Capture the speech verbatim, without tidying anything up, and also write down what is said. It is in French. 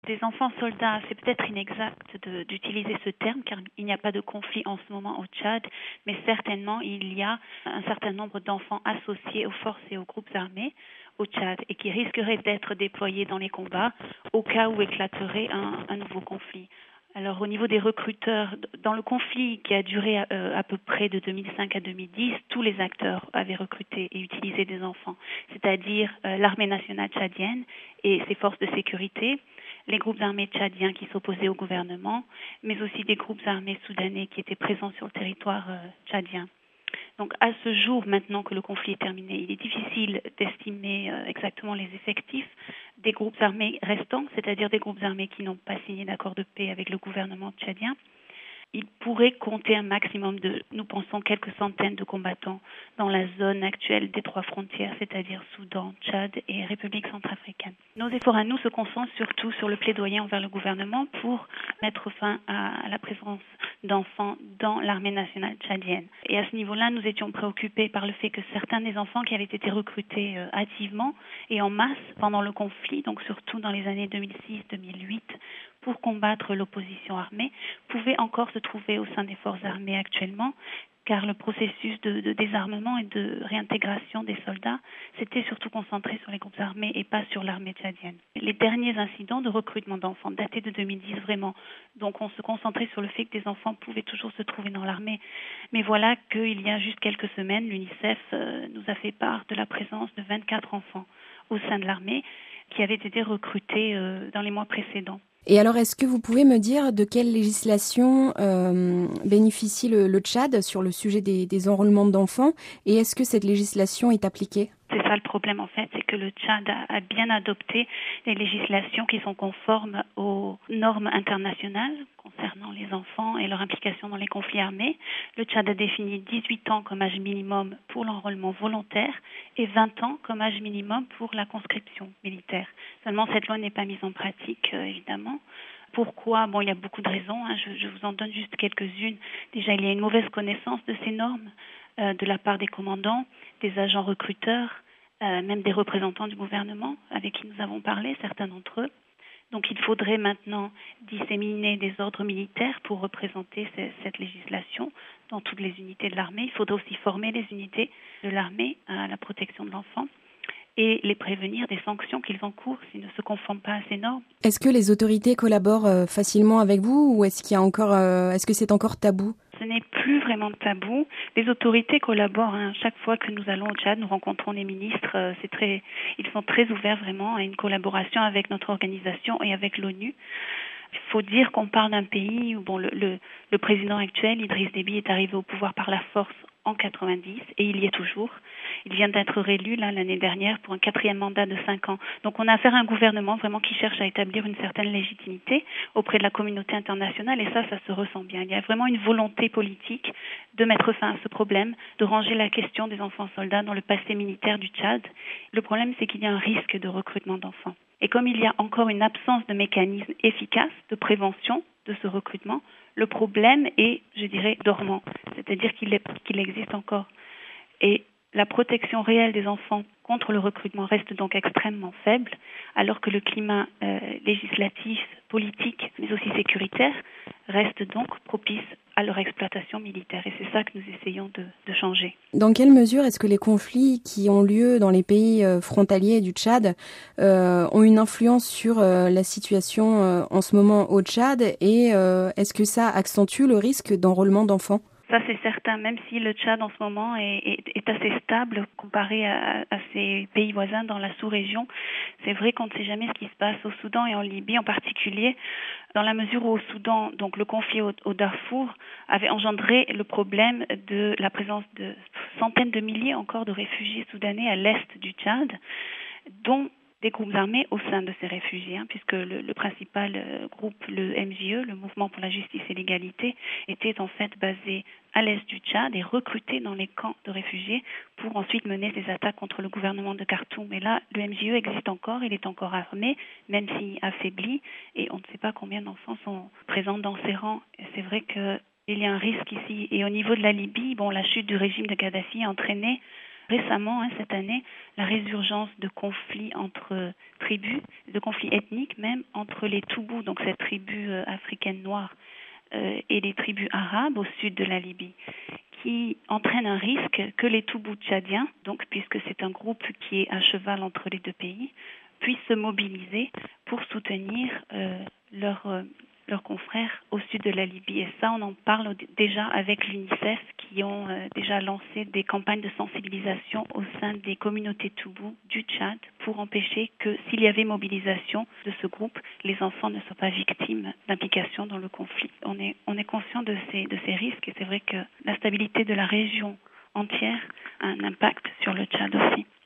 Des enfants soldats, c'est peut-être inexact de, d'utiliser ce terme car il n'y a pas de conflit en ce moment au Tchad, mais certainement il y a un certain nombre d'enfants associés aux forces et aux groupes armés au Tchad et qui risqueraient d'être déployés dans les combats au cas où éclaterait un, un nouveau conflit. Alors au niveau des recruteurs, dans le conflit qui a duré euh, à peu près de deux mille cinq à deux mille dix, tous les acteurs avaient recruté et utilisé des enfants, c'est-à-dire euh, l'armée nationale tchadienne et ses forces de sécurité, les groupes armés tchadiens qui s'opposaient au gouvernement, mais aussi des groupes armés soudanais qui étaient présents sur le territoire euh, tchadien. Donc à ce jour, maintenant que le conflit est terminé, il est difficile d'estimer euh, exactement les effectifs des groupes armés restants, c'est-à-dire des groupes armés qui n'ont pas signé d'accord de paix avec le gouvernement tchadien. Il pourrait compter un maximum de, nous pensons, quelques centaines de combattants dans la zone actuelle des trois frontières, c'est-à-dire Soudan, Tchad et République centrafricaine. Nos efforts à nous se concentrent surtout sur le plaidoyer envers le gouvernement pour mettre fin à la présence d'enfants dans l'armée nationale tchadienne. Et à ce niveau-là, nous étions préoccupés par le fait que certains des enfants qui avaient été recrutés euh, hâtivement et en masse pendant le conflit, donc surtout dans les années deux mille six deux mille huit, pour combattre l'opposition armée, pouvaient encore se trouver au sein des forces armées actuellement, car le processus de, de désarmement et de réintégration des soldats s'était surtout concentré sur les groupes armés et pas sur l'armée tchadienne. Les derniers incidents de recrutement d'enfants datés de deux mille dix vraiment, donc on se concentrait sur le fait que des enfants pouvaient toujours se trouver dans l'armée. Mais voilà qu'il y a juste quelques semaines, l'UNICEF euh, nous a fait part de la présence de vingt-quatre enfants au sein de l'armée qui avaient été recrutés euh, dans les mois précédents. Et alors, est-ce que vous pouvez me dire de quelle législation euh, bénéficie le, le Tchad sur le sujet des, des enrôlements d'enfants et est-ce que cette législation est appliquée ? C'est ça le problème en fait, c'est que le Tchad a, a bien adopté les législations qui sont conformes aux normes internationales concernant les enfants et leur implication dans les conflits armés. Le Tchad a défini dix-huit ans comme âge minimum pour l'enrôlement volontaire et vingt ans comme âge minimum pour la conscription militaire. Seulement cette loi n'est pas mise en pratique euh, évidemment. Pourquoi ? Bon, il y a beaucoup de raisons, hein. je, je vous en donne juste quelques-unes. Déjà, il y a une mauvaise connaissance de ces normes euh, de la part des commandants, des agents recruteurs, euh, même des représentants du gouvernement avec qui nous avons parlé, certains d'entre eux. Donc il faudrait maintenant disséminer des ordres militaires pour représenter ces, cette législation dans toutes les unités de l'armée. Il faudrait aussi former les unités de l'armée à la protection de l'enfant et les prévenir des sanctions qu'ils encourent s'ils ne se conforment pas à ces normes. Est-ce que les autorités collaborent euh, facilement avec vous ou est-ce qu'il y a encore, euh, est-ce que c'est encore tabou ? Ce n'est plus vraiment tabou. Les autorités collaborent. Hein. Chaque fois que nous allons au Tchad, nous rencontrons les ministres. Euh, c'est très, ils sont très ouverts vraiment à une collaboration avec notre organisation et avec l'ONU. Il faut dire qu'on parle d'un pays où bon, le, le, le président actuel, Idriss Déby, est arrivé au pouvoir par la force en quatre-vingt-dix et il y est toujours. Il vient d'être réélu là, l'année dernière pour un quatrième mandat de cinq ans. Donc on a affaire à un gouvernement vraiment qui cherche à établir une certaine légitimité auprès de la communauté internationale et ça, ça se ressent bien. Il y a vraiment une volonté politique de mettre fin à ce problème, de ranger la question des enfants soldats dans le passé militaire du Tchad. Le problème, c'est qu'il y a un risque de recrutement d'enfants. Et comme il y a encore une absence de mécanismes efficaces de prévention de ce recrutement, le problème est, je dirais, dormant, c'est-à-dire qu'il, est, qu'il existe encore. Et la protection réelle des enfants contre le recrutement reste donc extrêmement faible, alors que le climat euh, législatif, politique, mais aussi sécuritaire, reste donc propice à leur exploitation militaire. Et c'est ça que nous essayons de, de changer. Dans quelle mesure est-ce que les conflits qui ont lieu dans les pays euh, frontaliers du Tchad euh, ont une influence sur euh, la situation euh, en ce moment au Tchad et euh, est-ce que ça accentue le risque d'enrôlement d'enfants ? Ça, c'est certain, même si le Tchad, en ce moment, est, est, est assez stable comparé à, à ses pays voisins dans la sous-région. C'est vrai qu'on ne sait jamais ce qui se passe au Soudan et en Libye en particulier, dans la mesure où au Soudan, donc le conflit au, au Darfour avait engendré le problème de la présence de centaines de milliers encore de réfugiés soudanais à l'est du Tchad, dont des groupes armés au sein de ces réfugiés, hein, puisque le, le principal euh, groupe, le M J E, le Mouvement pour la justice et l'égalité, était en fait basé à l'est du Tchad et recruté dans les camps de réfugiés pour ensuite mener des attaques contre le gouvernement de Khartoum. Et là, le M J E existe encore, il est encore armé, même s'il affaibli, et on ne sait pas combien d'enfants sont présents dans ces rangs. Et c'est vrai qu'il y a un risque ici. Et au niveau de la Libye, bon, la chute du régime de Kadhafi a entraîné récemment, hein, cette année, la résurgence de conflits entre tribus, de conflits ethniques même, entre les Toubous, donc cette tribu euh, africaine noire, euh, et les tribus arabes au sud de la Libye, qui entraîne un risque que les Toubous tchadiens, donc puisque c'est un groupe qui est à cheval entre les deux pays, puissent se mobiliser pour soutenir euh, leurs euh, leurs confrères au sud de la Libye. Et ça, on en parle déjà avec l'UNICEF, qui ont euh, déjà lancé des campagnes de sensibilisation au sein des communautés Toubou du Tchad pour empêcher que, s'il y avait mobilisation de ce groupe, les enfants ne soient pas victimes d'implication dans le conflit. On est, on est conscient de ces, de ces risques, et c'est vrai que la stabilité de la région entière a un impact sur le Tchad aussi.